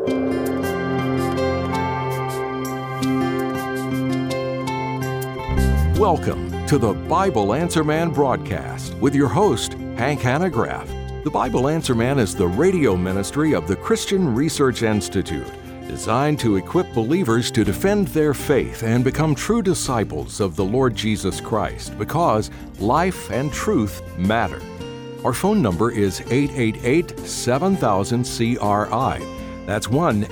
Welcome to the Bible Answer Man broadcast with your host, Hank Hanegraaff. The Bible Answer Man is the radio ministry of the Christian Research Institute, designed to equip believers to defend their faith and become true disciples of the Lord Jesus Christ, because life and truth matter. Our phone number is 888-7000-CRI. That's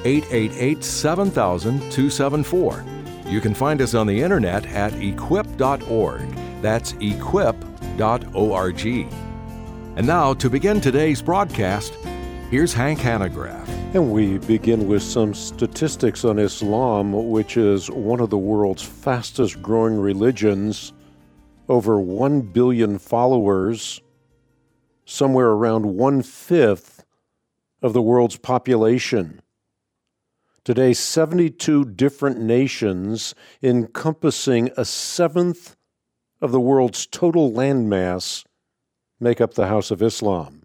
1-888-7000-274. You can find us on the internet at equip.org. That's equip.org. And now, to begin today's broadcast, here's Hank Hanegraaff. And we begin with some statistics on Islam, which is one of the world's fastest growing religions. Over 1 billion followers, somewhere around 1/5 of the world's population. Today, 72 different nations, encompassing 1/7 of the world's total landmass, make up the House of Islam.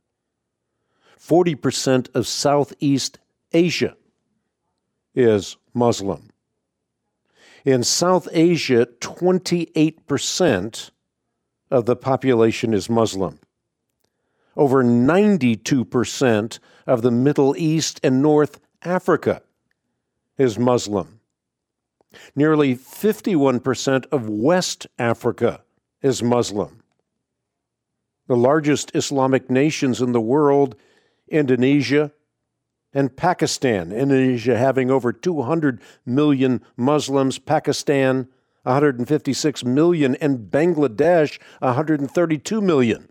40% of Southeast Asia is Muslim. In South Asia, 28% of the population is Muslim. Over 92% of the Middle East and North Africa is Muslim. Nearly 51% of West Africa is Muslim. The largest Islamic nations in the world, Indonesia and Pakistan. Indonesia having over 200 million Muslims, Pakistan 156 million, and Bangladesh 132 million.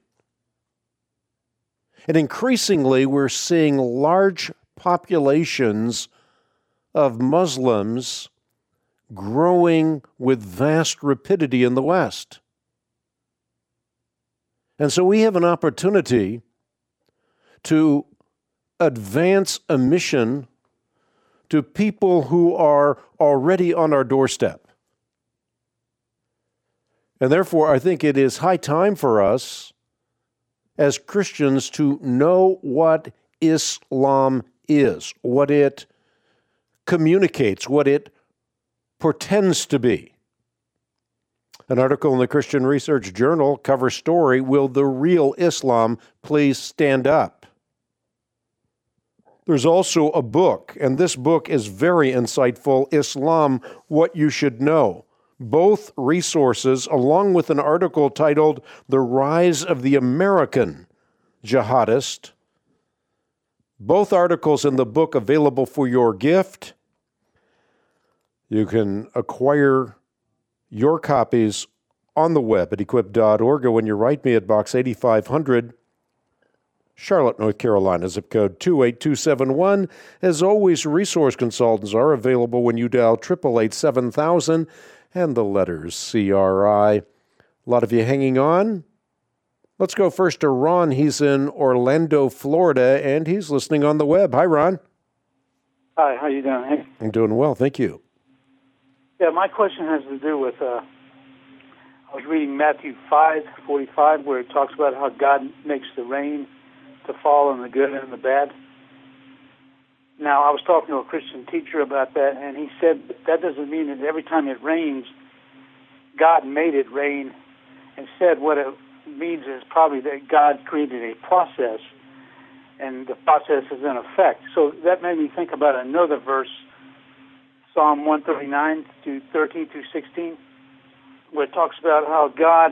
And increasingly, we're seeing large populations of Muslims growing with vast rapidity in the West. And so we have an opportunity to advance a mission to people who are already on our doorstep. And therefore, I think it is high time for us as Christians to know what Islam is, what it communicates, what it portends to be. An article in the Christian Research Journal, cover story, "Will the Real Islam Please Stand Up?" There's also a book, and this book is very insightful, Islam, What You Should Know. Both resources, along with an article titled "The Rise of the American Jihadist." Both articles in the book available for your gift. You can acquire your copies on the web at equip.org, or when you write me at Box 8500, Charlotte, North Carolina, zip code 28271. As always, resource consultants are available when you dial 888-7000 and the letters CRI. A lot of you hanging on. Let's go first to Ron. He's in Orlando, Florida, and he's listening on the web. Hi, Ron. Hi, how you doing, Hank? I'm doing well, thank you. Yeah, my question has to do with, I was reading Matthew 5:45, where it talks about how God makes the rain to fall on the good and the bad. Now, I was talking to a Christian teacher about that, and he said that doesn't mean that every time it rains, God made it rain. Instead, what it means is probably that God created a process, and the process is in effect. So that made me think about another verse, Psalm 139 to 13 through 16, where it talks about how God,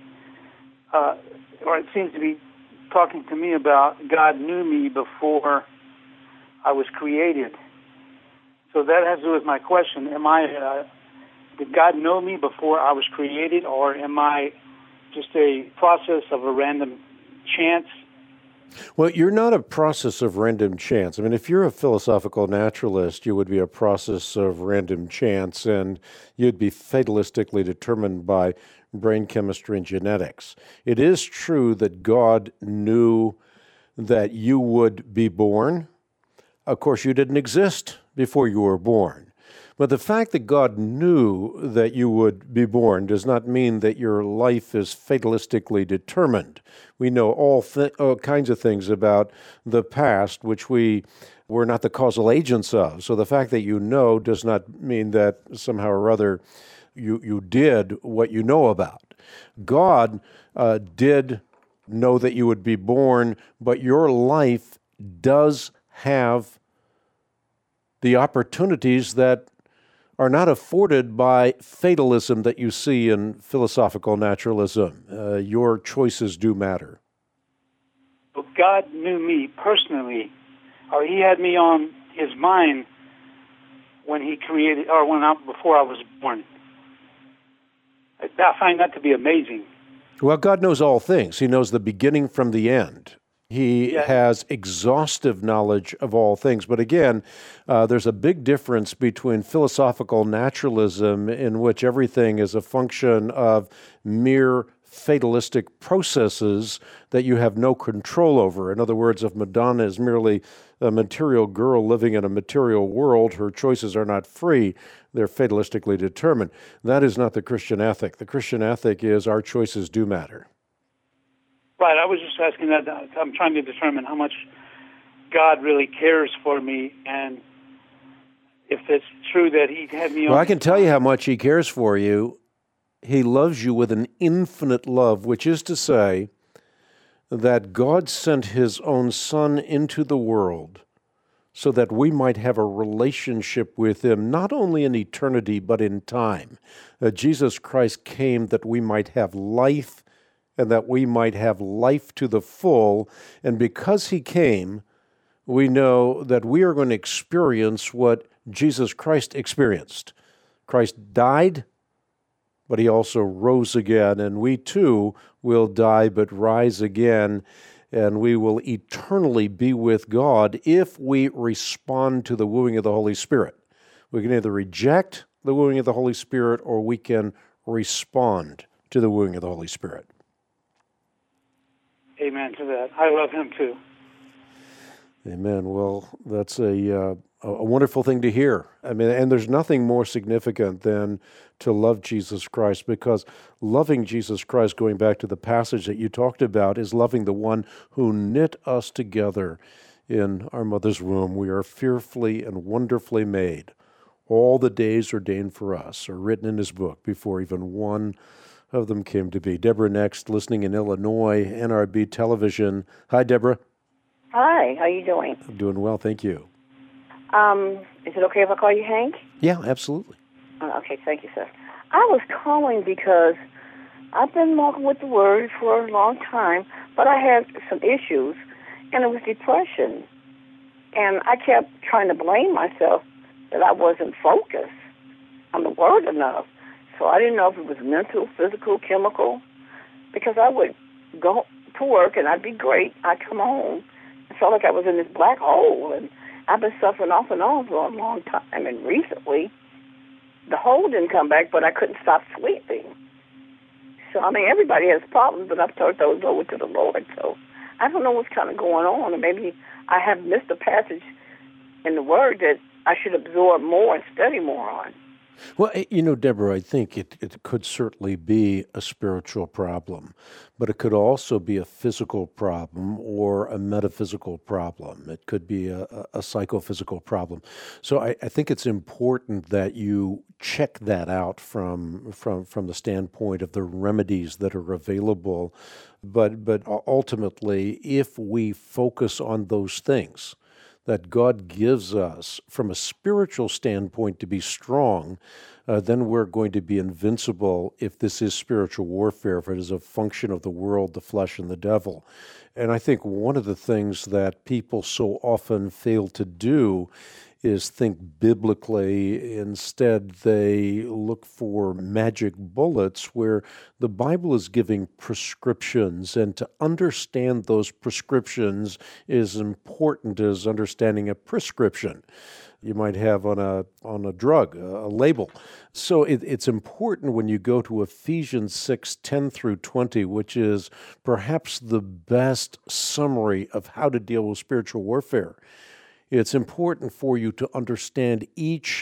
or it seems to be talking to me about God knew me before I was created. So that has to do with my question. Did God know me before I was created, or am I just a process of a random chance? Well, you're not a process of random chance. I mean, if you're a philosophical naturalist, you would be a process of random chance, and you'd be fatalistically determined by brain chemistry and genetics. It is true that God knew that you would be born. Of course, you didn't exist before you were born. But the fact that God knew that you would be born does not mean that your life is fatalistically determined. We know all kinds of things about the past, which we're not the causal agents of. So the fact that you know does not mean that somehow or other you did what you know about. God did know that you would be born, but your life does have the opportunities that are not afforded by fatalism that you see in philosophical naturalism. Your choices do matter. But God knew me personally, or He had me on His mind when He created, or before I was born. I find that to be amazing. Well, God knows all things. He knows the beginning from the end. He has exhaustive knowledge of all things. But again, there's a big difference between philosophical naturalism, in which everything is a function of mere fatalistic processes that you have no control over. In other words, if Madonna is merely a material girl living in a material world, her choices are not free. They're fatalistically determined. That is not the Christian ethic. The Christian ethic is our choices do matter. Right, I was just asking that. I'm trying to determine how much God really cares for me, and if it's true that He had me on. Well, I can tell you how much He cares for you. He loves you with an infinite love, which is to say that God sent His own Son into the world so that we might have a relationship with Him, not only in eternity, but in time. Jesus Christ came that we might have life, and that we might have life to the full. And because He came, we know that we are going to experience what Jesus Christ experienced. Christ died, but He also rose again, and we too will die but rise again, and we will eternally be with God if we respond to the wooing of the Holy Spirit. We can either reject the wooing of the Holy Spirit, or we can respond to the wooing of the Holy Spirit. Amen to that. I love Him too. Amen. Well, that's a wonderful thing to hear. I mean, and there's nothing more significant than to love Jesus Christ, because loving Jesus Christ, going back to the passage that you talked about, is loving the one who knit us together in our mother's womb. We are fearfully and wonderfully made. All the days ordained for us are written in His book before even one of them came to be. Deborah next, listening in Illinois, NRB Television. Hi, Deborah. Hi, how you doing? I'm doing well, thank you. Is it okay if I call you Hank? Yeah, absolutely. Okay, thank you, sir. I was calling because I've been walking with the Word for a long time, but I had some issues, and it was depression. And I kept trying to blame myself that I wasn't focused on the Word enough. So I didn't know if it was mental, physical, chemical, because I would go to work and I'd be great. I'd come home and felt like I was in this black hole, and I've been suffering off and on for a long time. And recently, the hole didn't come back, but I couldn't stop sleeping. So, I mean, everybody has problems, but I've turned those over to the Lord. So I don't know what's kind of going on, and maybe I have missed a passage in the Word that I should absorb more and study more on. Well, you know, Deborah, I think it could certainly be a spiritual problem, but it could also be a physical problem or a metaphysical problem. It could be a psychophysical problem. So I think it's important that you check that out from the standpoint of the remedies that are available. But ultimately, if we focus on those things that God gives us from a spiritual standpoint to be strong, then we're going to be invincible if this is spiritual warfare, if it is a function of the world, the flesh, and the devil. And I think one of the things that people so often fail to do is think biblically. Instead, they look for magic bullets where the Bible is giving prescriptions, and to understand those prescriptions is important as understanding a prescription you might have on a drug, a label. So it's important when you go to Ephesians 6:10-20, which is perhaps the best summary of how to deal with spiritual warfare. It's important for you to understand each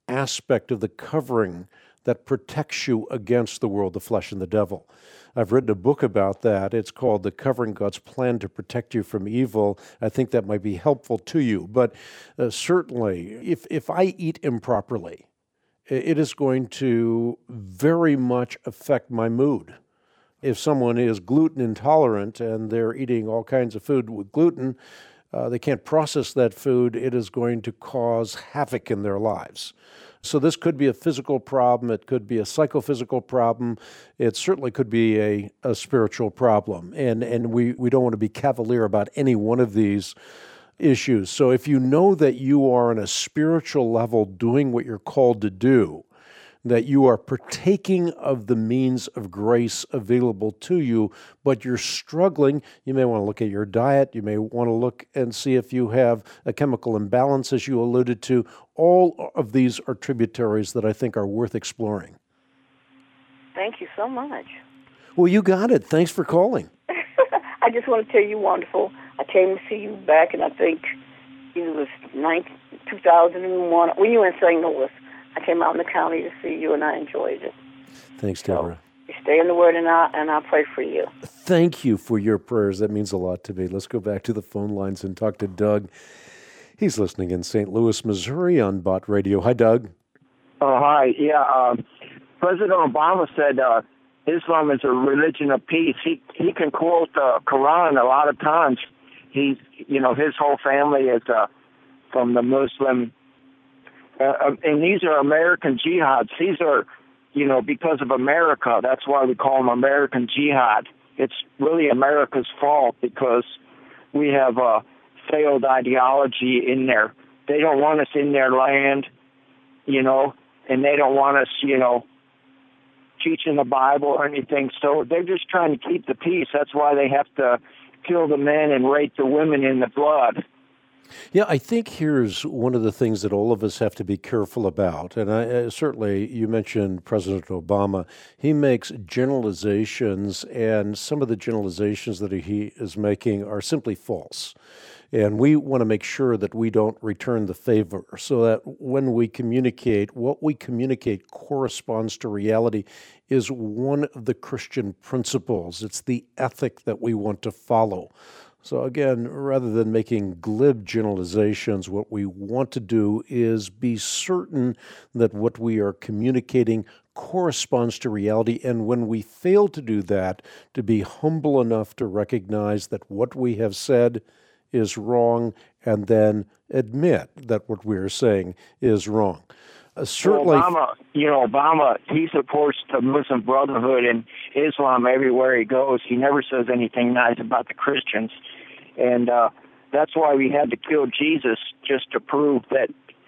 aspect of the covering that protects you against the world, the flesh, and the devil. I've written a book about that. It's called The Covering, God's Plan to Protect You from Evil. I think that might be helpful to you. But certainly, if I eat improperly, it is going to very much affect my mood. If someone is gluten intolerant and they're eating all kinds of food with gluten, they can't process that food, it is going to cause havoc in their lives. So this could be a physical problem, it could be a psychophysical problem, it certainly could be a spiritual problem. And we don't want to be cavalier about any one of these issues. So if you know that you are on a spiritual level doing what you're called to do, that you are partaking of the means of grace available to you, but you're struggling, you may want to look at your diet, you may want to look and see if you have a chemical imbalance, as you alluded to. All of these are tributaries that I think are worth exploring. Thank you so much. Well, you got it. Thanks for calling. I just want to tell you, wonderful. I came to see you back, and I think it was 2001, when you were in St. Louis. I came out in the county to see you, and I enjoyed it. Thanks, Deborah. So, you stay in the Word, and I'll pray for you. Thank you for your prayers. That means a lot to me. Let's go back to the phone lines and talk to Doug. He's listening in St. Louis, Missouri on Bott Radio. Hi, Doug. Hi. Yeah, President Obama said Islam is a religion of peace. He can quote the Quran a lot of times. His whole family is from the Muslim. And these are American jihads. These are, because of America. That's why we call them American jihad. It's really America's fault because we have a failed ideology in there. They don't want us in their land, and they don't want us, teaching the Bible or anything. So they're just trying to keep the peace. That's why they have to kill the men and rape the women in the blood. Yeah, I think here's one of the things that all of us have to be careful about. And certainly, you mentioned President Obama. He makes generalizations, and some of the generalizations that he is making are simply false. And we want to make sure that we don't return the favor, so that when we communicate, what we communicate corresponds to reality is one of the Christian principles. It's the ethic that we want to follow. So again, rather than making glib generalizations, what we want to do is be certain that what we are communicating corresponds to reality. And when we fail to do that, to be humble enough to recognize that what we have said is wrong, and then admit that what we are saying is wrong. Certainly, Obama, he supports the Muslim Brotherhood and Islam everywhere he goes. He never says anything nice about the Christians, and that's why we had to kill Jesus, just to prove that,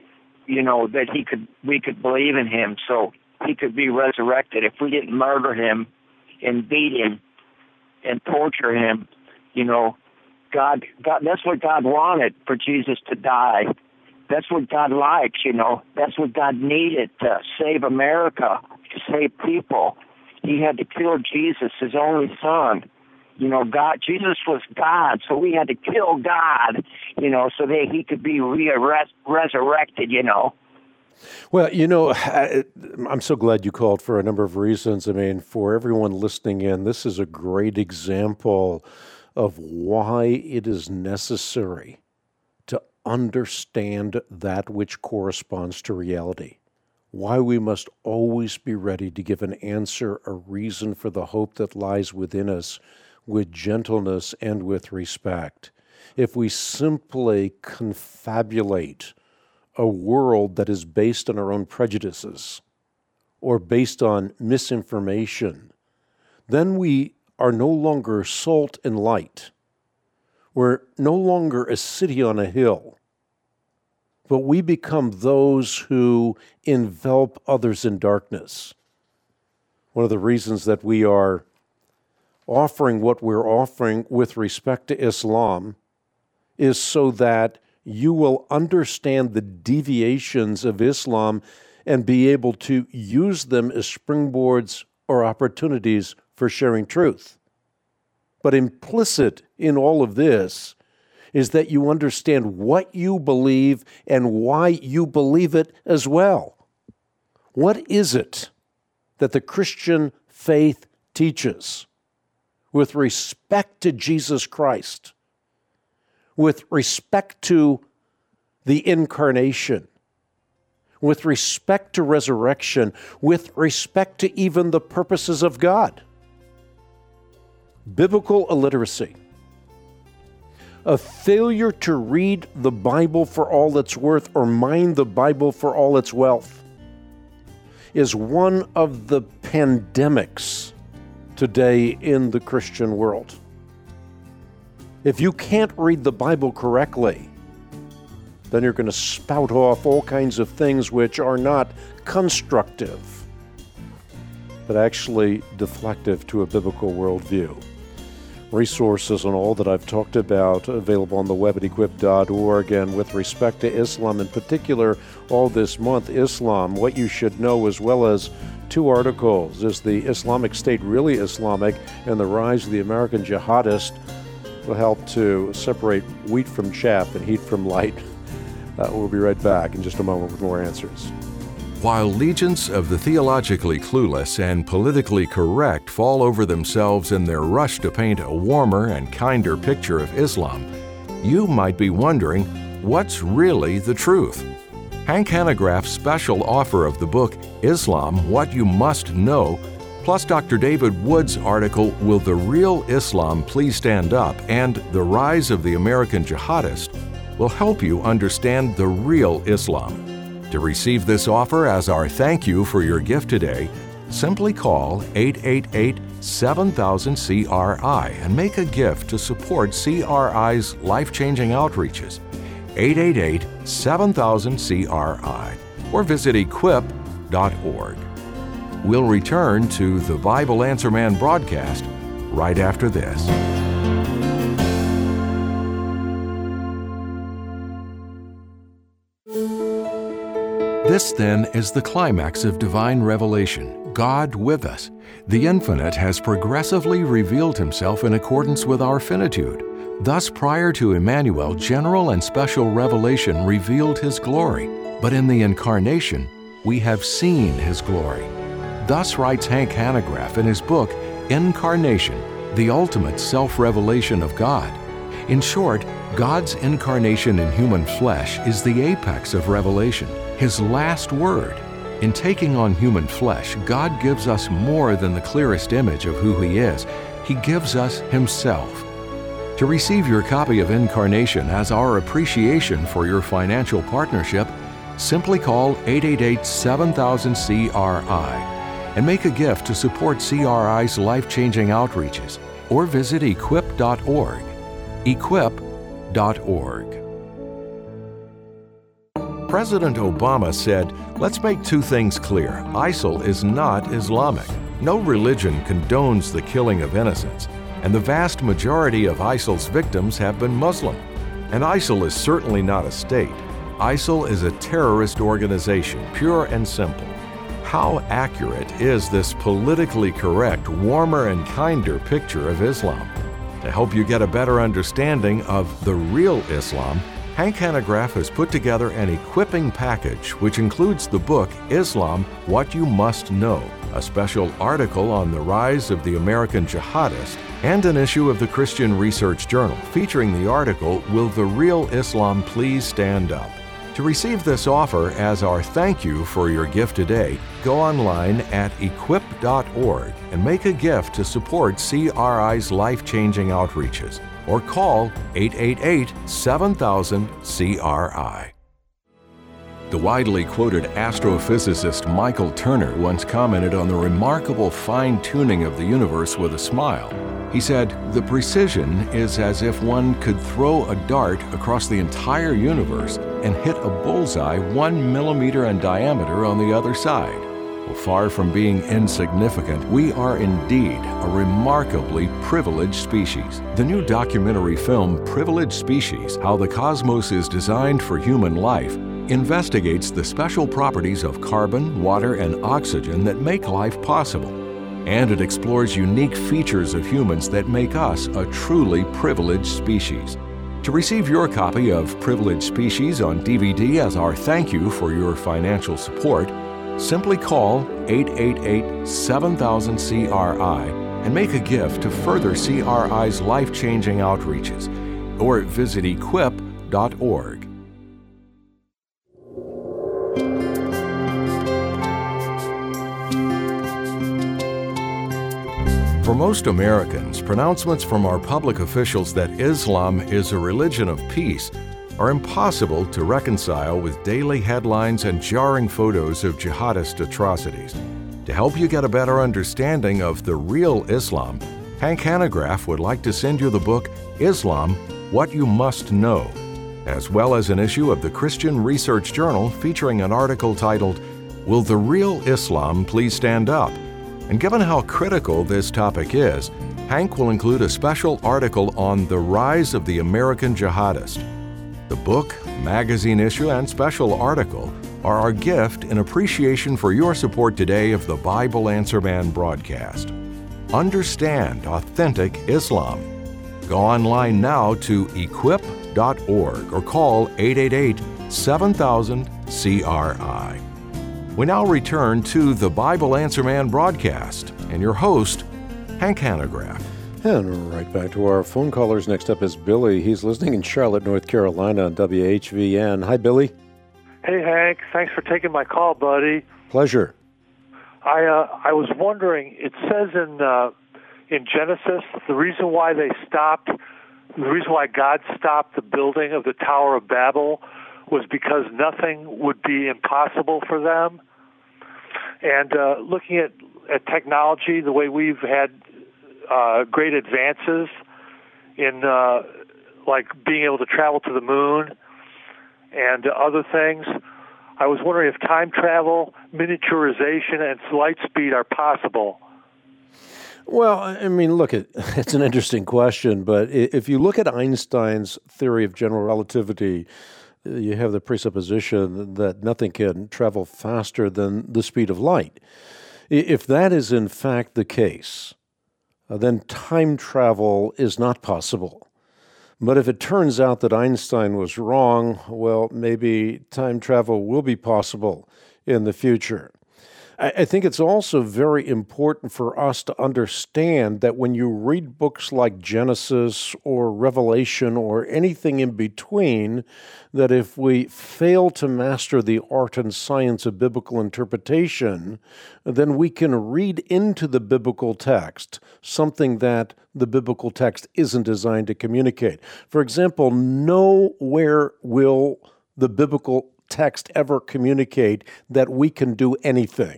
that we could believe in him, so he could be resurrected. If we didn't murder him and beat him and torture him, God, that's what God wanted, for Jesus to die. That's what God likes, That's what God needed to save America, to save people. He had to kill Jesus, his only son. Jesus was God, so we had to kill God, so that he could be resurrected, Well, I'm so glad you called for a number of reasons. I mean, for everyone listening in, this is a great example of why it is necessary to understand that which corresponds to reality, why we must always be ready to give an answer, a reason for the hope that lies within us, with gentleness and with respect. If we simply confabulate a world that is based on our own prejudices or based on misinformation, then we are no longer salt and light. We're no longer a city on a hill, but we become those who envelop others in darkness. One of the reasons that we are offering what we're offering with respect to Islam is so that you will understand the deviations of Islam and be able to use them as springboards or opportunities for sharing truth. But implicit in all of this is that you understand what you believe and why you believe it as well. What is it that the Christian faith teaches with respect to Jesus Christ, with respect to the incarnation, with respect to resurrection, with respect to even the purposes of God? Biblical illiteracy, a failure to read the Bible for all it's worth or mine the Bible for all its wealth, is one of the pandemics today in the Christian world. If you can't read the Bible correctly, then you're going to spout off all kinds of things which are not constructive, but actually deflective to a biblical worldview. Resources on all that I've talked about available on the web at equip.org. And with respect to Islam in particular, all this month, Islam, What You Should Know, as well as 2 articles, Is the Islamic State Really Islamic? And The Rise of the American Jihadist, will help to separate wheat from chaff and heat from light. We'll be right back in just a moment with more answers. While legions of the theologically clueless and politically correct fall over themselves in their rush to paint a warmer and kinder picture of Islam, you might be wondering, what's really the truth? Hank Hanegraaff's special offer of the book, Islam, What You Must Know, plus Dr. David Wood's article, Will the Real Islam Please Stand Up? And The Rise of the American Jihadist, will help you understand the real Islam. To receive this offer as our thank you for your gift today, simply call 888-7000-CRI and make a gift to support CRI's life-changing outreaches. 888-7000-CRI or visit equip.org. We'll return to the Bible Answer Man broadcast right after this. This, then, is the climax of divine revelation, God with us. The Infinite has progressively revealed Himself in accordance with our finitude. Thus, prior to Emmanuel, general and special revelation revealed His glory. But in the Incarnation, we have seen His glory. Thus writes Hank Hanegraaff in his book, Incarnation, the Ultimate Self-Revelation of God. In short, God's incarnation in human flesh is the apex of revelation, His last word. In taking on human flesh, God gives us more than the clearest image of who He is. He gives us Himself. To receive your copy of Incarnation as our appreciation for your financial partnership, simply call 888-7000-CRI and make a gift to support CRI's life-changing outreaches, or visit equip.org. Equip.org. President Obama said, "Let's make 2 things clear. ISIL is not Islamic. No religion condones the killing of innocents, and the vast majority of ISIL's victims have been Muslim. And ISIL is certainly not a state. ISIL is a terrorist organization, pure and simple." How accurate is this politically correct, warmer and kinder picture of Islam? To help you get a better understanding of the real Islam, Hank Hanegraaff has put together an equipping package which includes the book Islam, What You Must Know, a special article on the rise of the American Jihadist, and an issue of the Christian Research Journal featuring the article, Will the Real Islam Please Stand Up? To receive this offer as our thank you for your gift today, go online at equip.org and make a gift to support CRI's life-changing outreaches, or call 888-7000-CRI. The widely quoted astrophysicist Michael Turner once commented on the remarkable fine-tuning of the universe with a smile. He said, "The precision is as if one could throw a dart across the entire universe and hit a bullseye 1 millimeter in diameter on the other side." Well, far from being insignificant, we are indeed a remarkably privileged species. The new documentary film, Privileged Species: How the Cosmos is Designed for Human Life, investigates the special properties of carbon, water, and oxygen that make life possible. And it explores unique features of humans that make us a truly privileged species. To receive your copy of Privileged Species on DVD as our thank you for your financial support, Simply call 888-7000-CRI and make a gift to further CRI's life-changing outreaches, or visit equip.org. For most Americans, pronouncements from our public officials that Islam is a religion of peace are impossible to reconcile with daily headlines and jarring photos of jihadist atrocities. To help you get a better understanding of the real Islam, Hank Hanegraaff would like to send you the book Islam, What You Must Know, as well as an issue of the Christian Research Journal featuring an article titled, Will the Real Islam Please Stand Up? And given how critical this topic is, Hank will include a special article on the rise of the American jihadist. The book, magazine issue, and special article are our gift in appreciation for your support today of the Bible Answer Man broadcast. Understand authentic Islam. Go online now to equip.org or call 888-7000-CRI. We now return to the Bible Answer Man broadcast and your host, Hank Hanegraaff. And right back to our phone callers. Next up is Billy. He's listening in Charlotte, North Carolina on WHVN. Hi, Billy. Hey, Hank. Thanks for taking my call, buddy. Pleasure. I was wondering, it says in Genesis, the reason why God stopped the building of the Tower of Babel was because nothing would be impossible for them. And looking at technology, the way we've had great advances in like being able to travel to the moon and other things, I was wondering if time travel, miniaturization, and light speed are possible. Well, I mean, look, it's an interesting question, but if you look at Einstein's theory of general relativity, you have the presupposition that nothing can travel faster than the speed of light. If that is in fact the case, then time travel is not possible. But if it turns out that Einstein was wrong, well, maybe time travel will be possible in the future. I think it's also very important for us to understand that when you read books like Genesis or Revelation or anything in between, that if we fail to master the art and science of biblical interpretation, then we can read into the biblical text something that the biblical text isn't designed to communicate. For example, nowhere will the biblical text ever communicate that we can do anything.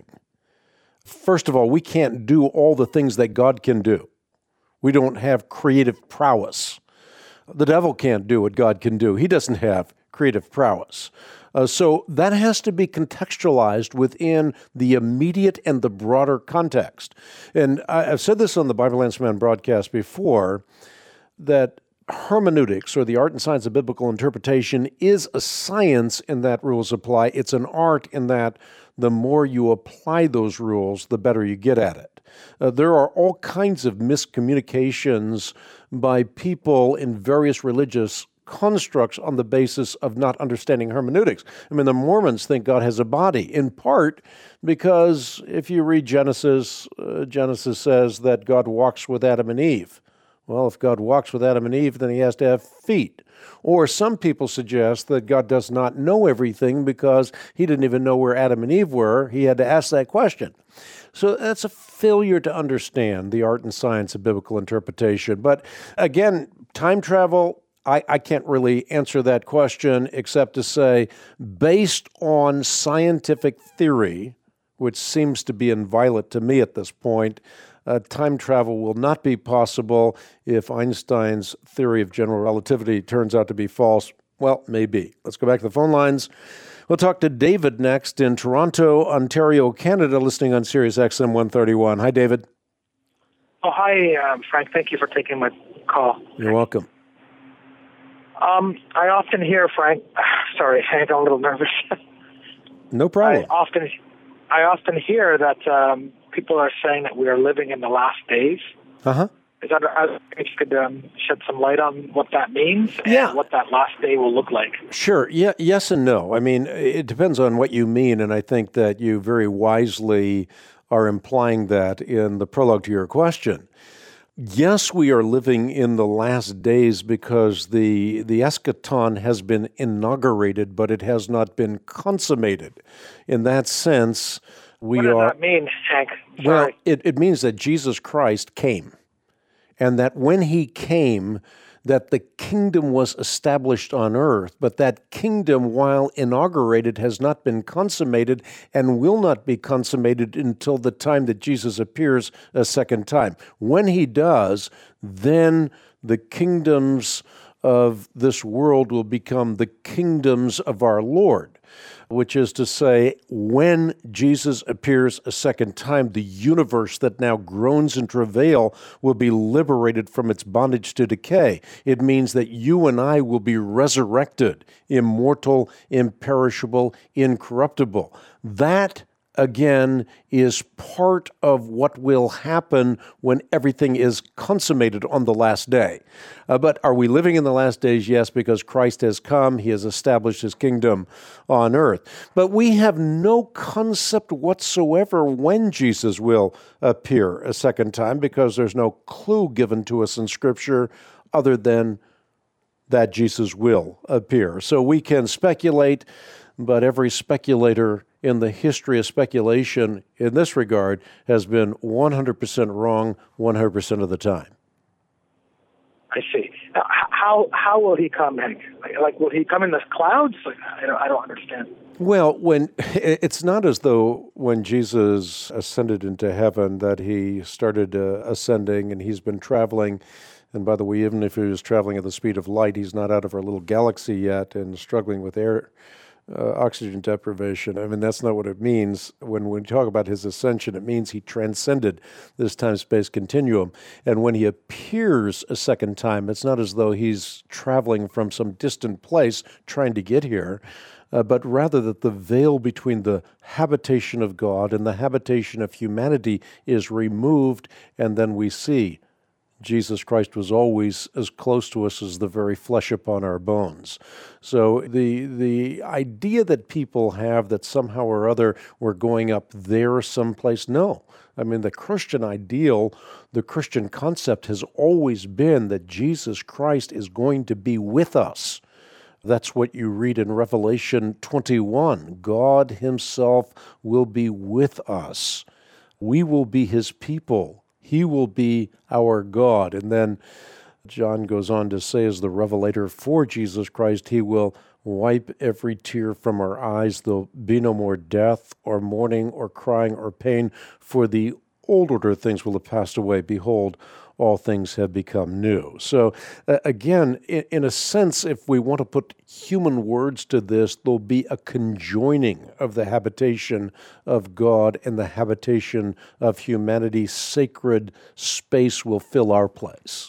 First of all, we can't do all the things that God can do. We don't have creative prowess. The devil can't do what God can do. He doesn't have creative prowess. So that has to be contextualized within the immediate and the broader context. And I've said this on the Bible Answer Man broadcast before, that hermeneutics, or the art and science of biblical interpretation, is a science in that rules apply. It's an art in that the more you apply those rules, the better you get at it. There are all kinds of miscommunications by people in various religious constructs on the basis of not understanding hermeneutics. I mean, the Mormons think God has a body, in part because if you read Genesis, Genesis says that God walks with Adam and Eve. Well, if God walks with Adam and Eve, then he has to have feet. Or some people suggest that God does not know everything because he didn't even know where Adam and Eve were. He had to ask that question. So that's a failure to understand the art and science of biblical interpretation. But again, time travel, I can't really answer that question except to say, based on scientific theory, which seems to be inviolate to me at this point, time travel will not be possible if Einstein's theory of general relativity turns out to be false. Well, maybe. Let's go back to the phone lines. We'll talk to David next in Toronto, Ontario, Canada, listening on Sirius XM 131. Hi, David. Oh, hi, Frank. Thank you for taking my call. You're welcome. I often hear, Frank, sorry, I'm a little nervous. No problem. I often hear that people are saying that we are living in the last days. Uh-huh. If you could shed some light on what that means and what that last day will look like. Sure. Yeah. Yes and no. I mean, it depends on what you mean, and I think that you very wisely are implying that in the prologue to your question. Yes, we are living in the last days because the eschaton has been inaugurated, but it has not been consummated. In that sense, we are... What does that mean, Hank? Sorry. Well, it means that Jesus Christ came, and that when he came, that the kingdom was established on earth, but that kingdom, while inaugurated, has not been consummated and will not be consummated until the time that Jesus appears a second time. When he does, then the kingdoms of this world will become the kingdoms of our Lord, which is to say, when Jesus appears a second time, the universe that now groans in travail will be liberated from its bondage to decay. It means that you and I will be resurrected, immortal, imperishable, incorruptible. That again, is part of what will happen when everything is consummated on the last day. But are we living in the last days? Yes, because Christ has come. He has established his kingdom on earth. But we have no concept whatsoever when Jesus will appear a second time, because there's no clue given to us in Scripture other than that Jesus will appear. So we can speculate, but every speculator in the history of speculation in this regard has been 100% wrong 100% of the time. I see. Now, how will he come, Hank? Like, will he come in the clouds? Like, I don't understand. Well, it's not as though when Jesus ascended into heaven that he started ascending and he's been traveling. And by the way, even if he was traveling at the speed of light, he's not out of our little galaxy yet and struggling with oxygen deprivation. I mean, that's not what it means. When we talk about his ascension, it means he transcended this time-space continuum. And when he appears a second time, it's not as though he's traveling from some distant place trying to get here, but rather that the veil between the habitation of God and the habitation of humanity is removed, and then we see Jesus Christ was always as close to us as the very flesh upon our bones. So the idea that people have that somehow or other we're going up there someplace, no. I mean, the Christian ideal, the Christian concept has always been that Jesus Christ is going to be with us. That's what you read in Revelation 21. God himself will be with us. We will be his people. He will be our God. And then John goes on to say, as the revelator for Jesus Christ, he will wipe every tear from our eyes. There'll be no more death or mourning or crying or pain, for the old order things will have passed away. Behold, all things have become new. So again, in a sense, if we want to put human words to this, there'll be a conjoining of the habitation of God and the habitation of humanity. Sacred space will fill our place.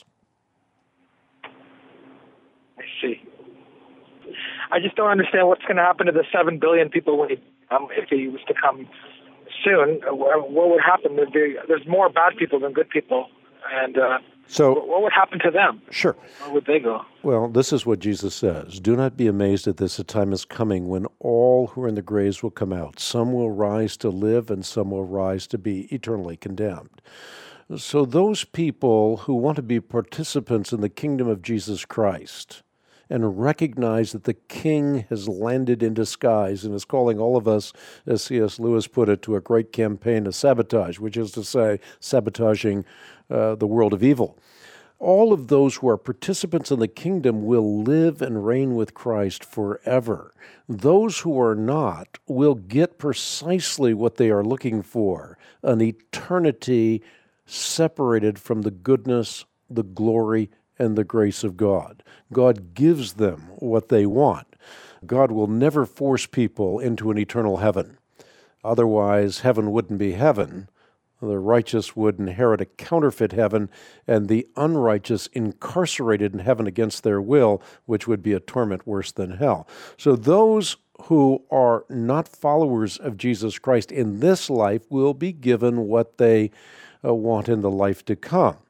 I see. I just don't understand what's going to happen to the 7 billion people when if he was to come soon. What would happen? There's more bad people than good people. And so, what would happen to them? Sure. Where would they go? Well, this is what Jesus says. Do not be amazed at this. A time is coming when all who are in the graves will come out. Some will rise to live, and some will rise to be eternally condemned. So those people who want to be participants in the kingdom of Jesus Christ and recognize that the King has landed in disguise and is calling all of us, as C.S. Lewis put it, to a great campaign of sabotage, which is to say, sabotaging the world of evil. All of those who are participants in the kingdom will live and reign with Christ forever. Those who are not will get precisely what they are looking for, an eternity separated from the goodness, the glory, and the grace of God. God gives them what they want. God will never force people into an eternal heaven. Otherwise, heaven wouldn't be heaven. The righteous would inherit a counterfeit heaven, and the unrighteous incarcerated in heaven against their will, which would be a torment worse than hell. So those who are not followers of Jesus Christ in this life will be given what they want in the life to come.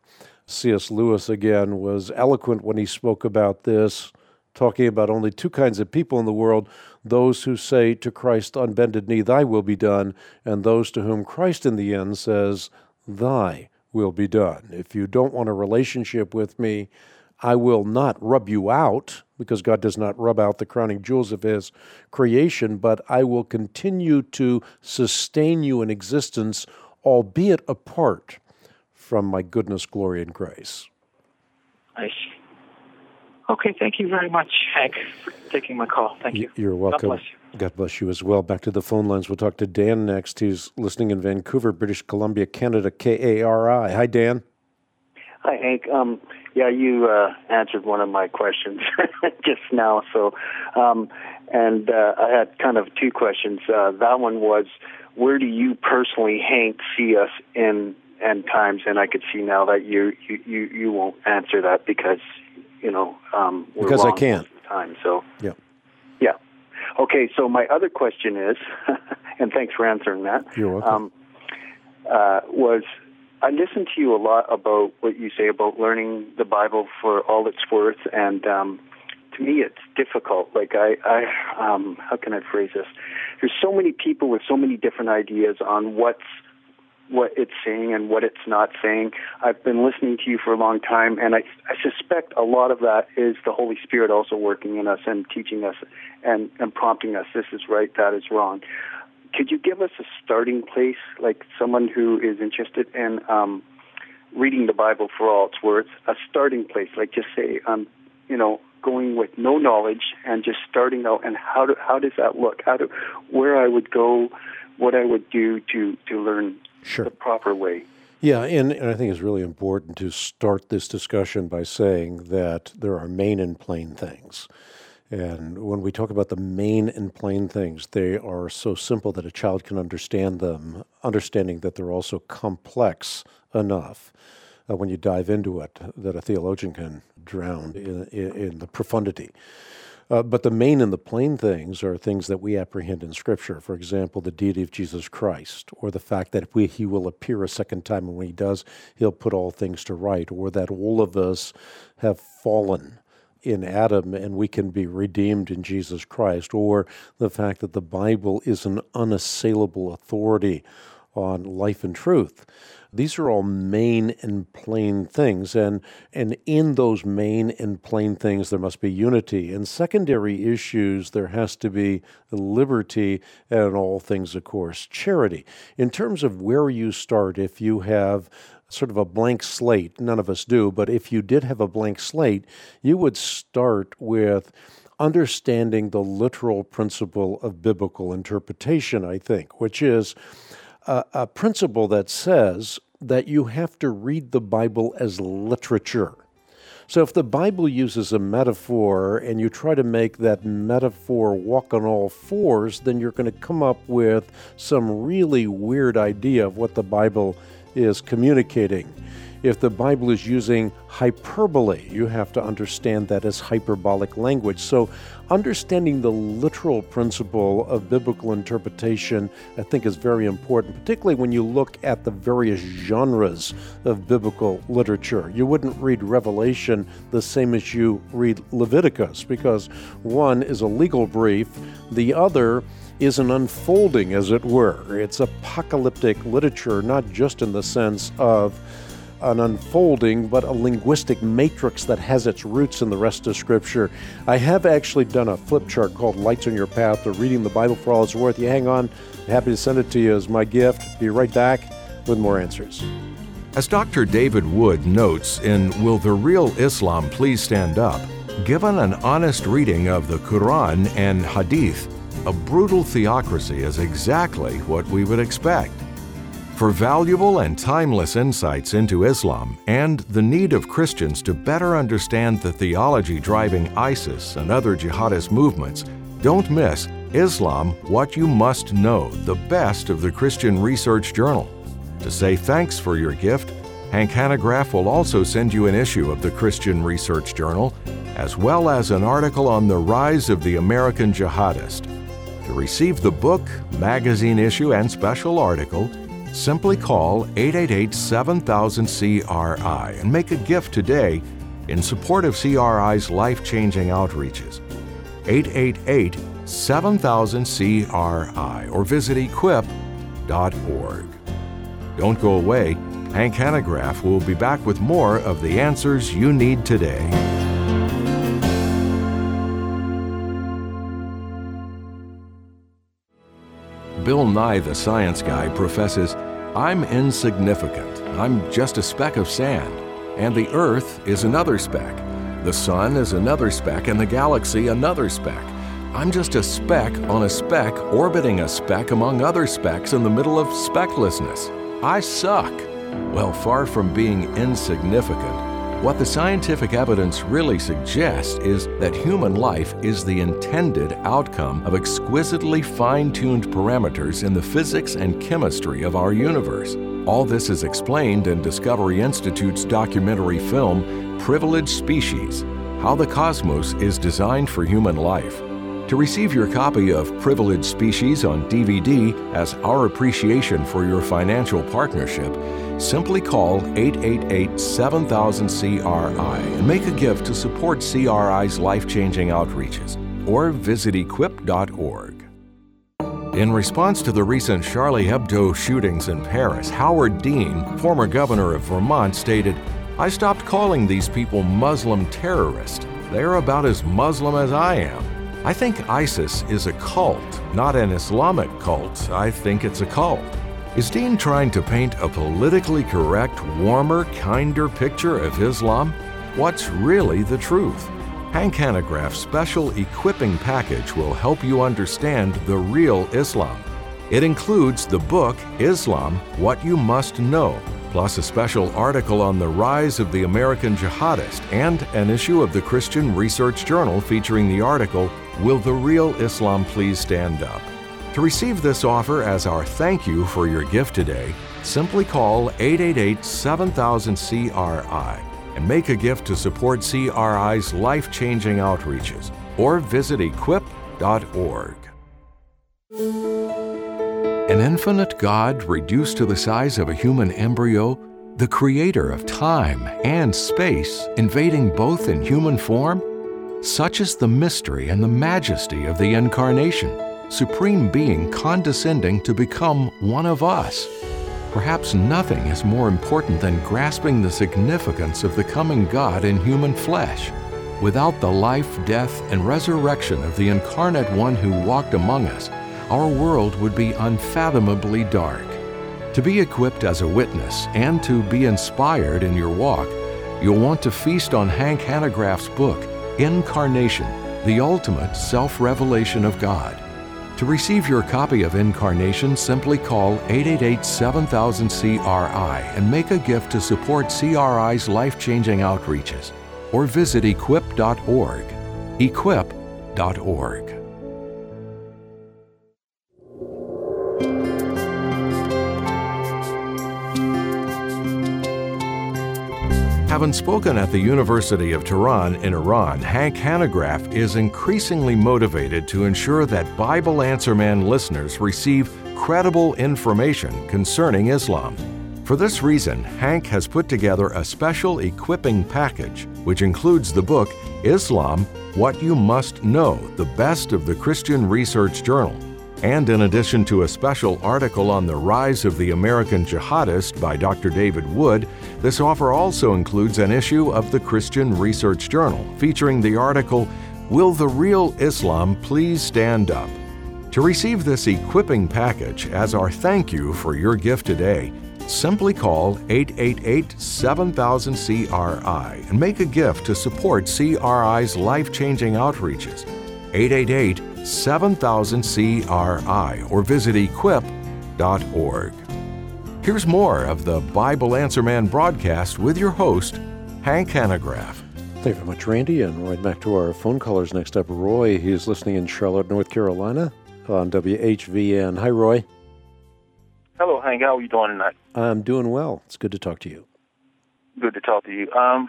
C.S. Lewis, again, was eloquent when he spoke about this, talking about only two kinds of people in the world, those who say to Christ on bended knee, thy will be done, and those to whom Christ in the end says, thy will be done. If you don't want a relationship with me, I will not rub you out, because God does not rub out the crowning jewels of his creation, but I will continue to sustain you in existence, albeit apart from my goodness, glory, and grace. I see. Okay, thank you very much, Hank, for taking my call. Thank you. You're welcome. God bless you. God bless you as well. Back to the phone lines. We'll talk to Dan next. He's listening in Vancouver, British Columbia, Canada, KARI. Hi, Dan. Hi, Hank. You answered one of my questions just now. So, I had kind of two questions. That one was, where do you personally, Hank, see us in end times? And I could see now that you won't answer that because we're because wrong I can't. most of the time. So yeah. Okay. So my other question is, and thanks for answering that. You're welcome. Was I listen to you a lot about what you say about learning the Bible for all it's worth, and to me it's difficult. Like how can I phrase this? There's so many people with so many different ideas on what it's saying and what it's not saying. I've been listening to you for a long time, and I suspect a lot of that is the Holy Spirit also working in us and teaching us and prompting us, this is right, that is wrong. Could you give us a starting place, like someone who is interested in reading the Bible for all it's worth, a starting place, like just say, going with no knowledge and just starting out, and how does that look? Where I would go, what I would do to learn the proper way. Yeah, and I think it's really important to start this discussion by saying that there are main and plain things. And when we talk about the main and plain things, they are so simple that a child can understand them, understanding that they're also complex enough when you dive into it that a theologian can drown in the profundity. But the main and the plain things are things that we apprehend in Scripture. For example, the deity of Jesus Christ, or the fact that he will appear a second time, and when he does, he'll put all things to right, or that all of us have fallen in Adam and we can be redeemed in Jesus Christ, or the fact that the Bible is an unassailable authority on life and truth. These are all main and plain things, and in those main and plain things there must be unity. In secondary issues there has to be liberty, and in all things, of course, charity. In terms of where you start, if you have sort of a blank slate, none of us do, but if you did have a blank slate, you would start with understanding the literal principle of biblical interpretation, I think, which is a principle that says that you have to read the Bible as literature. So if the Bible uses a metaphor and you try to make that metaphor walk on all fours, then you're going to come up with some really weird idea of what the Bible is communicating. If the Bible is using hyperbole, you have to understand that as hyperbolic language. So understanding the literal principle of biblical interpretation, I think, is very important, particularly when you look at the various genres of biblical literature. You wouldn't read Revelation the same as you read Leviticus, because one is a legal brief, the other is an unfolding, as it were. It's apocalyptic literature, not just in the sense of an unfolding, but a linguistic matrix that has its roots in the rest of Scripture. I have actually done a flip chart called Lights on Your Path to Reading the Bible for All It's Worth. You hang on. I'm happy to send it to you as my gift. Be right back with more answers. As Dr. David Wood notes in Will the Real Islam Please Stand Up, given an honest reading of the Quran and Hadith, a brutal theocracy is exactly what we would expect. For valuable and timeless insights into Islam and the need of Christians to better understand the theology driving ISIS and other jihadist movements, don't miss Islam, What You Must Know, the best of the Christian Research Journal. To say thanks for your gift, Hank Hanegraaff will also send you an issue of the Christian Research Journal, as well as an article on the rise of the American jihadist. To receive the book, magazine issue, and special article, simply call 888-7000-CRI and make a gift today in support of CRI's life-changing outreaches. 888-7000-CRI or visit equip.org. Don't go away. Hank Hanegraaff will be back with more of the answers you need today. Bill Nye the Science Guy professes, "I'm insignificant. I'm just a speck of sand. And the Earth is another speck. The Sun is another speck, and the galaxy another speck. I'm just a speck on a speck orbiting a speck among other specks in the middle of specklessness. I suck." Well, far from being insignificant, what the scientific evidence really suggests is that human life is the intended outcome of exquisitely fine-tuned parameters in the physics and chemistry of our universe. All this is explained in Discovery Institute's documentary film, Privileged Species: How the Cosmos is Designed for Human Life. To receive your copy of Privileged Species on DVD as our appreciation for your financial partnership, simply call 888-7000-CRI and make a gift to support CRI's life-changing outreaches, or visit equip.org. In response to the recent Charlie Hebdo shootings in Paris, Howard Dean, former governor of Vermont, stated, "I stopped calling these people Muslim terrorists. They're about as Muslim as I am. I think ISIS is a cult, not an Islamic cult. I think it's a cult." Is Dean trying to paint a politically correct, warmer, kinder picture of Islam? What's really the truth? Hank Hanegraaff's special equipping package will help you understand the real Islam. It includes the book, Islam: What You Must Know, plus a special article on the rise of the American jihadist and an issue of the Christian Research Journal featuring the article, Will the Real Islam Please Stand Up? To receive this offer as our thank you for your gift today, simply call 888-7000-CRI and make a gift to support CRI's life-changing outreaches, or visit equip.org. An infinite God reduced to the size of a human embryo, the creator of time and space, invading both in human form? Such is the mystery and the majesty of the Incarnation, Supreme Being condescending to become one of us. Perhaps nothing is more important than grasping the significance of the coming God in human flesh. Without the life, death, and resurrection of the Incarnate One who walked among us, our world would be unfathomably dark. To be equipped as a witness and to be inspired in your walk, you'll want to feast on Hank Hanegraaff's book, Incarnation: The Ultimate Self-Revelation of God. To receive your copy of Incarnation, simply call 888-7000-CRI and make a gift to support CRI's life-changing outreaches, or visit equip.org. equip.org. Having spoken at the University of Tehran in Iran, Hank Hanegraaff is increasingly motivated to ensure that Bible Answer Man listeners receive credible information concerning Islam. For this reason, Hank has put together a special equipping package, which includes the book, Islam: What You Must Know, the Best of the Christian Research Journal. And in addition to a special article on the rise of the American jihadist by Dr. David Wood, this offer also includes an issue of the Christian Research Journal featuring the article, Will the Real Islam Please Stand Up? To receive this equipping package as our thank you for your gift today, simply call 888-7000-CRI and make a gift to support CRI's life-changing outreaches. 888-7000-CRI or visit equip.org. Here's more of the Bible Answer Man broadcast with your host, Hank Hanegraaff. Thank you very much, Randy. And right back to our phone callers. Next up, Roy. He is listening in Charlotte, North Carolina on WHVN. Hi, Roy. Hello, Hank. How are you doing tonight? I'm doing well. It's good to talk to you. Good to talk to you. I'm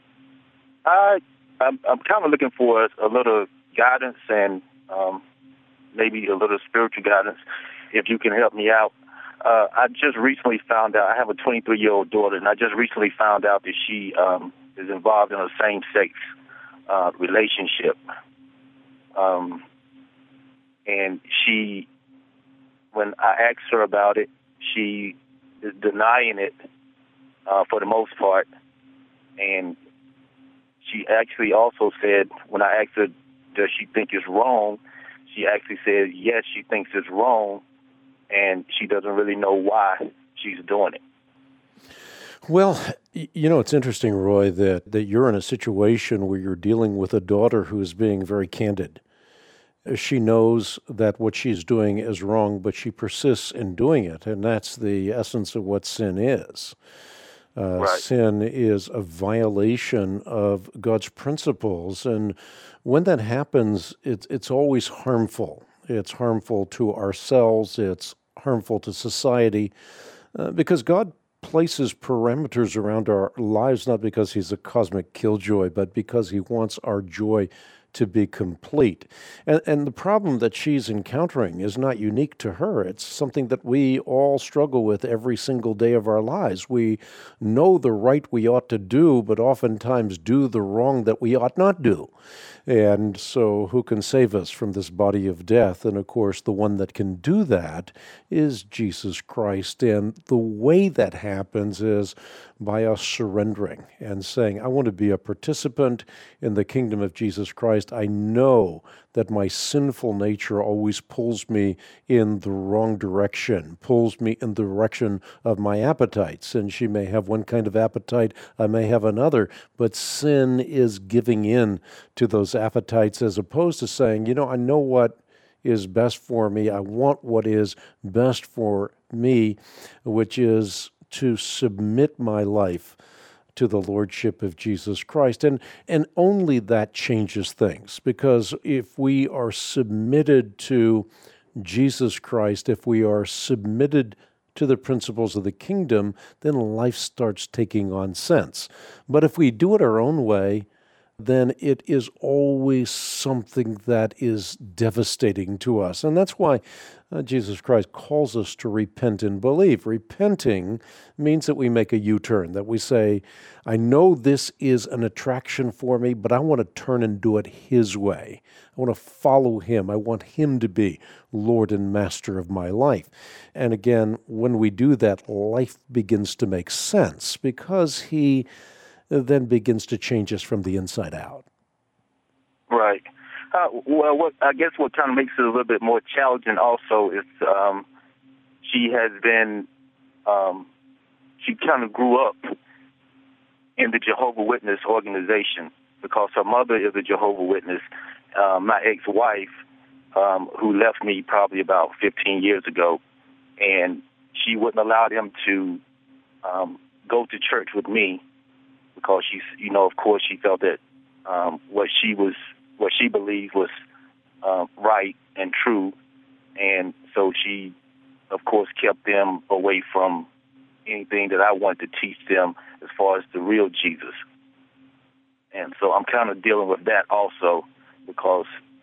kind of looking for a little guidance and maybe a little spiritual guidance, if you can help me out. I just recently found out, I have a 23-year-old daughter, and I just recently found out that she is involved in a same-sex relationship. And she, when I asked her about it, she is denying it for the most part. And she actually also said, when I asked her, does she think it's wrong, she actually said, yes, she thinks it's wrong, and she doesn't really know why she's doing it. Well, it's interesting, Roy, that you're in a situation where you're dealing with a daughter who is being very candid. She knows that what she's doing is wrong, but she persists in doing it, and that's the essence of what sin is. Right. Sin is a violation of God's principles, and when that happens, it's always harmful. It's harmful to ourselves, it's harmful to society, because God places parameters around our lives not because He's a cosmic killjoy, but because He wants our joy to be complete. And the problem that she's encountering is not unique to her. It's something that we all struggle with every single day of our lives. We know the right we ought to do, but oftentimes do the wrong that we ought not do. And so who can save us from this body of death? And of course, the one that can do that is Jesus Christ. And the way that happens is by us surrendering and saying, I want to be a participant in the kingdom of Jesus Christ. I know that my sinful nature always pulls me in the wrong direction, pulls me in the direction of my appetites. And she may have one kind of appetite, I may have another, but sin is giving in to those appetites as opposed to saying, I know what is best for me. I want what is best for me, which is to submit my life to the Lordship of Jesus Christ. And only that changes things, because if we are submitted to Jesus Christ, if we are submitted to the principles of the kingdom, then life starts taking on sense. But if we do it our own way, then it is always something that is devastating to us. And that's why Jesus Christ calls us to repent and believe. Repenting means that we make a U-turn, that we say, I know this is an attraction for me, but I want to turn and do it His way. I want to follow Him. I want Him to be Lord and Master of my life. And again, when we do that, life begins to make sense because He then begins to change us from the inside out. Right. I guess what kind of makes it a little bit more challenging also is she has been, she kind of grew up in the Jehovah's Witness organization because her mother is a Jehovah's Witness. My ex-wife, who left me probably about 15 years ago, and she wouldn't allow them to go to church with me because she's, of course, she felt that what she believed was right and true, and so she, of course, kept them away from anything that I wanted to teach them as far as the real Jesus. And so I'm kind of dealing with that also because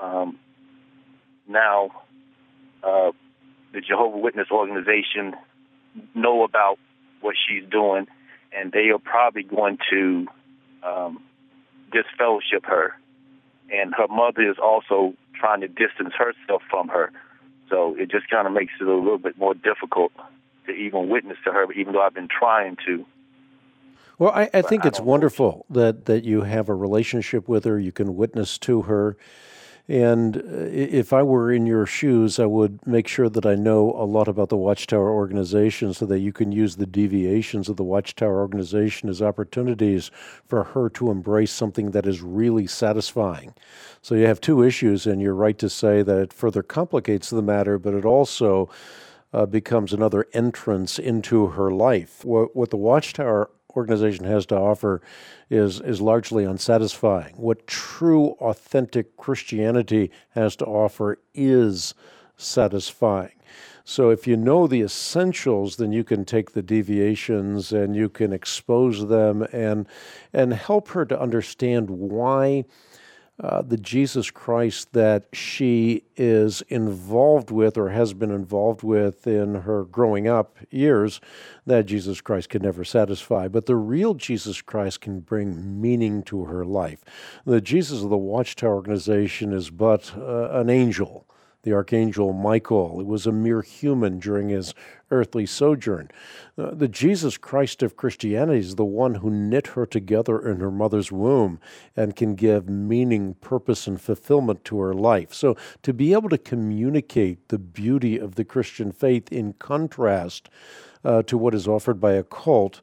now the Jehovah's Witness organization know about what she's doing, and they are probably going to disfellowship her. And her mother is also trying to distance herself from her. So it just kind of makes it a little bit more difficult to even witness to her, even though I've been trying to. Well, I think it's wonderful that you have a relationship with her, you can witness to her. And if I were in your shoes, I would make sure that I know a lot about the Watchtower organization so that you can use the deviations of the Watchtower organization as opportunities for her to embrace something that is really satisfying. So you have two issues, and you're right to say that it further complicates the matter, but it also becomes another entrance into her life. What the Watchtower organization has to offer is largely unsatisfying. What true, authentic Christianity has to offer is satisfying. So if you know the essentials, then you can take the deviations and you can expose them and help her to understand why the Jesus Christ that she is involved with or has been involved with in her growing up years, that Jesus Christ can never satisfy. But the real Jesus Christ can bring meaning to her life. The Jesus of the Watchtower organization is but an angel, the Archangel Michael. It was a mere human during his earthly sojourn. The Jesus Christ of Christianity is the one who knit her together in her mother's womb and can give meaning, purpose, and fulfillment to her life. So to be able to communicate the beauty of the Christian faith in contrast to what is offered by a cult,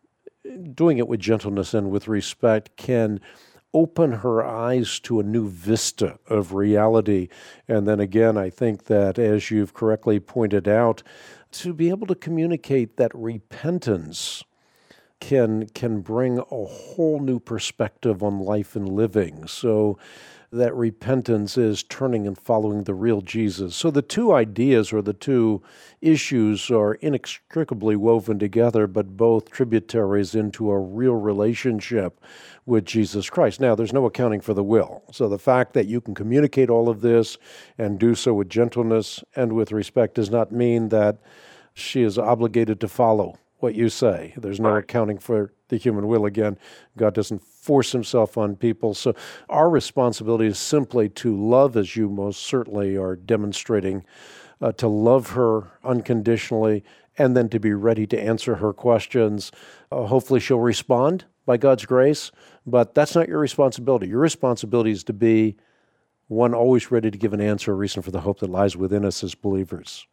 doing it with gentleness and with respect, can open her eyes to a new vista of reality. And then again, I think that, as you've correctly pointed out, to be able to communicate that repentance can bring a whole new perspective on life and living. So that repentance is turning and following the real Jesus. So the two ideas or the two issues are inextricably woven together, but both tributaries into a real relationship with Jesus Christ. Now, there's no accounting for the will. So the fact that you can communicate all of this and do so with gentleness and with respect does not mean that she is obligated to follow what you say. There's no accounting for the human will. Again, God doesn't force himself on people. So our responsibility is simply to love, as you most certainly are demonstrating, to love her unconditionally, and then to be ready to answer her questions. Hopefully she'll respond by God's grace, but that's not your responsibility. Your responsibility is to be one always ready to give an answer, a reason for the hope that lies within us as believers.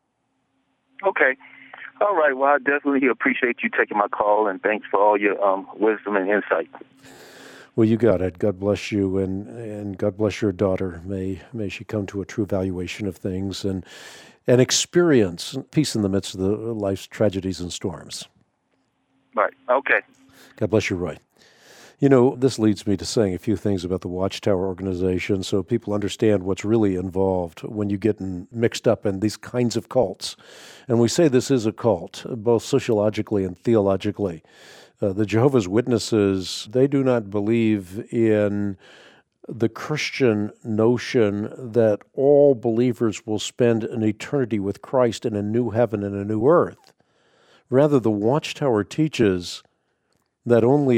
Okay. All right. Well, I definitely appreciate you taking my call, and thanks for all your wisdom and insight. Well, you got it. God bless you, and God bless your daughter. May she come to a true valuation of things and experience peace in the midst of life's tragedies and storms. Right. Okay. God bless you, Roy. You know, this leads me to saying a few things about the Watchtower organization so people understand what's really involved when you get mixed up in these kinds of cults. And we say this is a cult, both sociologically and theologically. The Jehovah's Witnesses, they do not believe in the Christian notion that all believers will spend an eternity with Christ in a new heaven and a new earth. Rather, the Watchtower teaches that only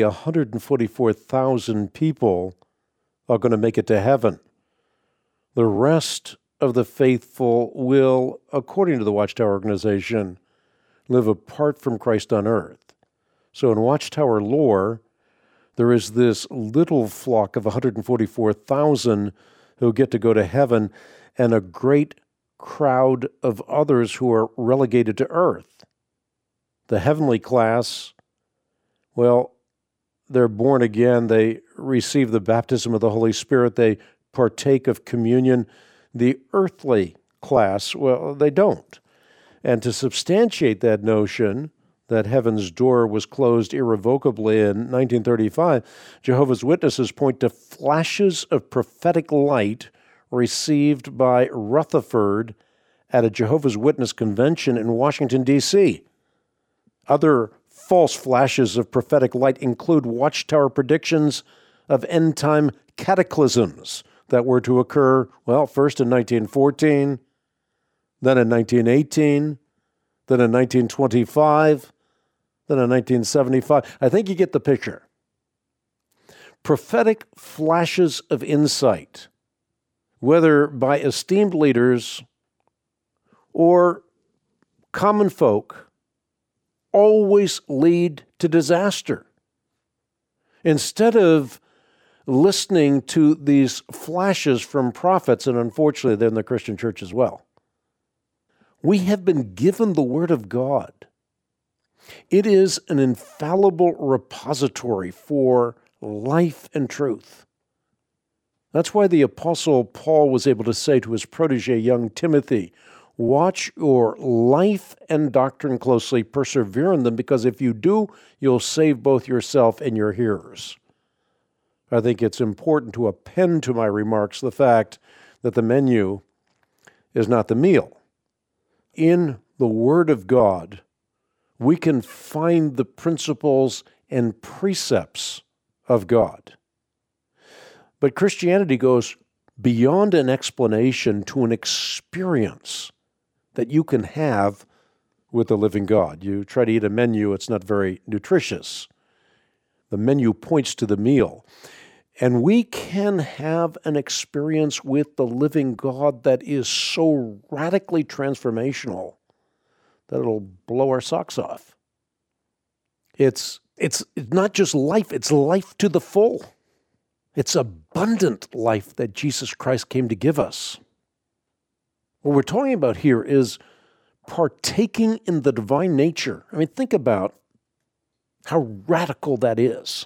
144,000 people are going to make it to heaven. The rest of the faithful will, according to the Watchtower organization, live apart from Christ on earth. So in Watchtower lore, there is this little flock of 144,000 who get to go to heaven, and a great crowd of others who are relegated to earth. The heavenly class, well, they're born again, they receive the baptism of the Holy Spirit, they partake of communion. The earthly class, well, they don't. And to substantiate that notion that heaven's door was closed irrevocably in 1935, Jehovah's Witnesses point to flashes of prophetic light received by Rutherford at a Jehovah's Witness convention in Washington, D.C. Other false flashes of prophetic light include Watchtower predictions of end-time cataclysms that were to occur, well, first in 1914, then in 1918, then in 1925, then in 1975. I think you get the picture. Prophetic flashes of insight, whether by esteemed leaders or common folk, always lead to disaster. Instead of listening to these flashes from prophets, and unfortunately they're in the Christian church as well, we have been given the Word of God. It is an infallible repository for life and truth. That's why the Apostle Paul was able to say to his protege, young Timothy, watch your life and doctrine closely, persevere in them, because if you do, you'll save both yourself and your hearers. I think it's important to append to my remarks the fact that the menu is not the meal. In the Word of God, we can find the principles and precepts of God. But Christianity goes beyond an explanation to an experience that you can have with the living God. You try to eat a menu, it's not very nutritious. The menu points to the meal. And we can have an experience with the living God that is so radically transformational that it'll blow our socks off. It's not just life, it's life to the full. It's abundant life that Jesus Christ came to give us. What we're talking about here is partaking in the divine nature. I mean, think about how radical that is.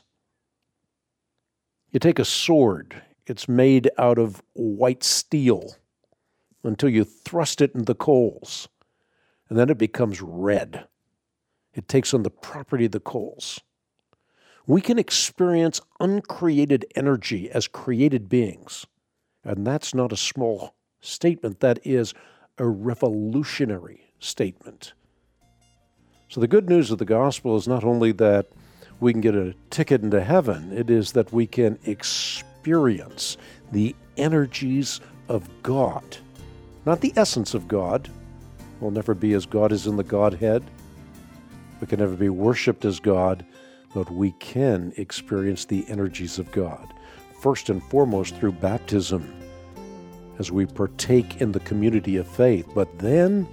You take a sword, it's made out of white steel until you thrust it in the coals, and then it becomes red. It takes on the property of the coals. We can experience uncreated energy as created beings, and that's not a small statement. That is a revolutionary statement. So the good news of the gospel is not only that we can get a ticket into heaven, it is that we can experience the energies of God. Not the essence of God. We'll never be as God is in the Godhead. We can never be worshipped as God, but we can experience the energies of God. First and foremost through baptism, as we partake in the community of faith. But then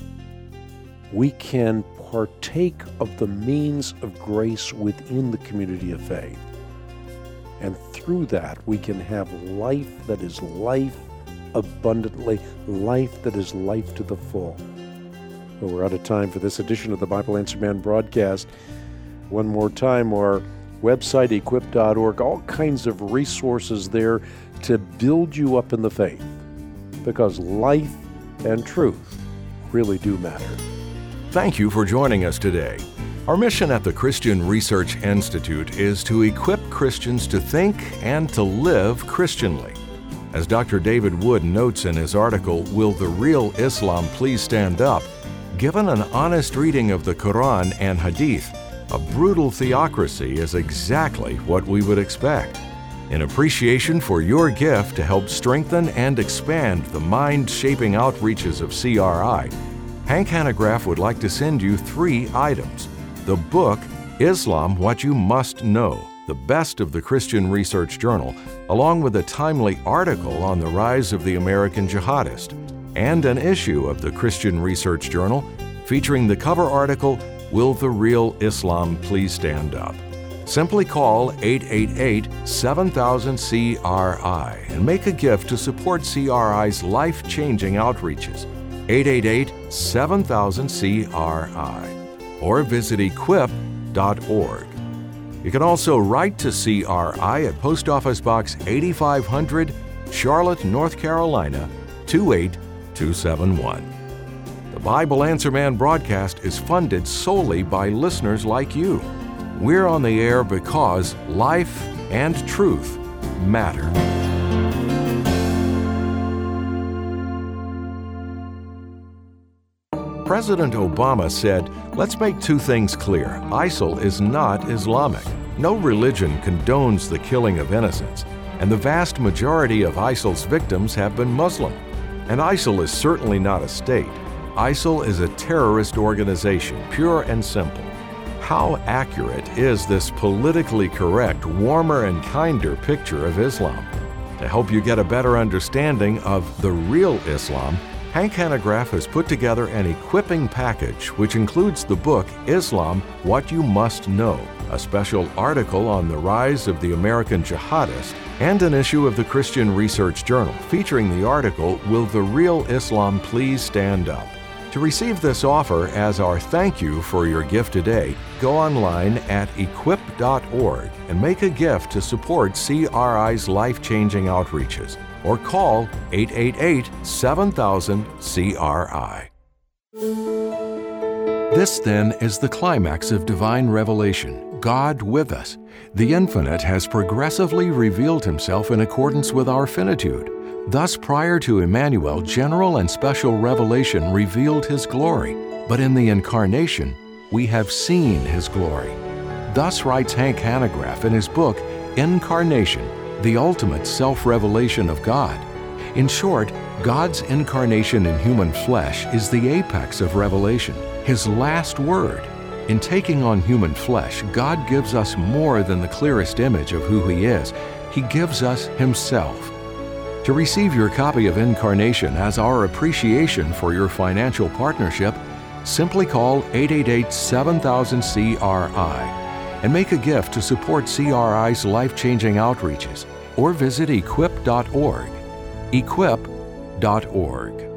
we can partake of the means of grace within the community of faith. And through that, we can have life that is life abundantly, life that is life to the full. Well, we're out of time for this edition of the Bible Answer Man broadcast. One more time, our website, equip.org, all kinds of resources there to build you up in the faith, because life and truth really do matter. Thank you for joining us today. Our mission at the Christian Research Institute is to equip Christians to think and to live Christianly. As Dr. David Wood notes in his article, Will the Real Islam Please Stand Up?, given an honest reading of the Quran and Hadith, a brutal theocracy is exactly what we would expect. In appreciation for your gift to help strengthen and expand the mind-shaping outreaches of CRI, Hank Hanegraaff would like to send you 3 items. The book, Islam, What You Must Know, the best of the Christian Research Journal, along with a timely article on the rise of the American jihadist, and an issue of the Christian Research Journal featuring the cover article, Will the Real Islam Please Stand Up? Simply call 888-7000-CRI and make a gift to support CRI's life-changing outreaches. 888-7000-CRI, or visit equip.org. You can also write to CRI at Post Office Box 8500, Charlotte, North Carolina, 28271. The Bible Answer Man broadcast is funded solely by listeners like you. We're on the air because life and truth matter. President Obama said, "Let's make 2 things clear. ISIL is not Islamic. No religion condones the killing of innocents, and the vast majority of ISIL's victims have been Muslim. And ISIL is certainly not a state. ISIL is a terrorist organization, pure and simple." How accurate is this politically correct, warmer and kinder picture of Islam? To help you get a better understanding of the real Islam, Hank Hanegraaff has put together an equipping package which includes the book Islam, What You Must Know, a special article on the rise of the American jihadist, and an issue of the Christian Research Journal featuring the article, Will the Real Islam Please Stand Up? To receive this offer as our thank you for your gift today, go online at equip.org and make a gift to support CRI's life-changing outreaches, or call 888-7000-CRI. This, then, is the climax of divine revelation, God with us. The Infinite has progressively revealed Himself in accordance with our finitude. Thus, prior to Emmanuel, general and special revelation revealed His glory, but in the Incarnation, we have seen His glory. Thus writes Hank Hanegraaff in his book, Incarnation, the ultimate self-revelation of God. In short, God's incarnation in human flesh is the apex of revelation, His last word. In taking on human flesh, God gives us more than the clearest image of who He is. He gives us Himself. To receive your copy of Incarnation as our appreciation for your financial partnership, simply call 888-7000-CRI and make a gift to support CRI's life-changing outreaches, or visit equip.org. equip.org.